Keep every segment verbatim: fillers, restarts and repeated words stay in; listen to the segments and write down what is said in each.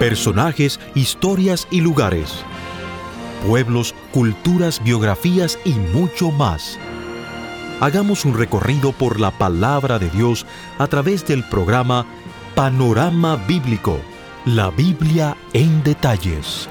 Personajes, historias y lugares. Pueblos, culturas, biografías y mucho más. Hagamos un recorrido por la palabra de Dios a través del programa Panorama Bíblico, la Biblia en detalles.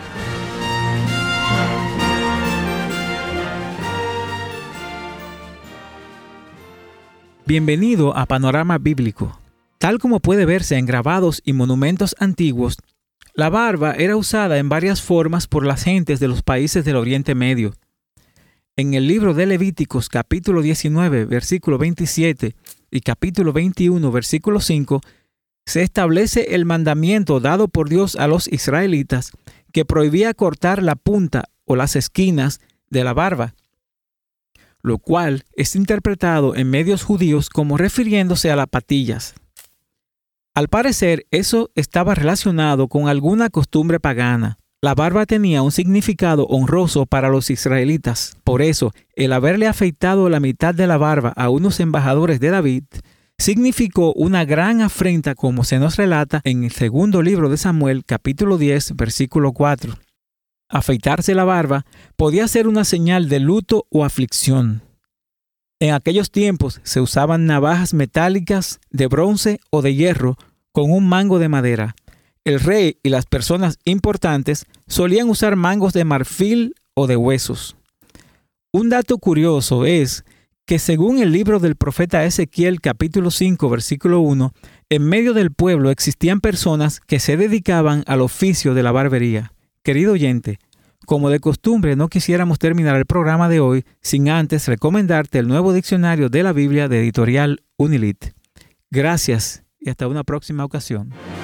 Bienvenido a Panorama Bíblico. Tal como puede verse en grabados y monumentos antiguos, la barba era usada en varias formas por las gentes de los países del Oriente Medio. En el libro de Levíticos, capítulo diecinueve, versículo veintisiete, y capítulo veintiuno, versículo cinco, se establece el mandamiento dado por Dios a los israelitas que prohibía cortar la punta o las esquinas de la barba, lo cual es interpretado en medios judíos como refiriéndose a las patillas. Al parecer, eso estaba relacionado con alguna costumbre pagana. La barba tenía un significado honroso para los israelitas. Por eso, el haberle afeitado la mitad de la barba a unos embajadores de David significó una gran afrenta, como se nos relata en el segundo libro de Samuel, capítulo diez, versículo cuatro. Afeitarse la barba podía ser una señal de luto o aflicción. En aquellos tiempos se usaban navajas metálicas, de bronce o de hierro, con un mango de madera. El rey y las personas importantes solían usar mangos de marfil o de huesos. Un dato curioso es que según el libro del profeta Ezequiel, capítulo cinco, versículo uno, en medio del pueblo existían personas que se dedicaban al oficio de la barbería. Querido oyente, como de costumbre, no quisiéramos terminar el programa de hoy sin antes recomendarte el nuevo diccionario de la Biblia de Editorial Unilit. Gracias y hasta una próxima ocasión.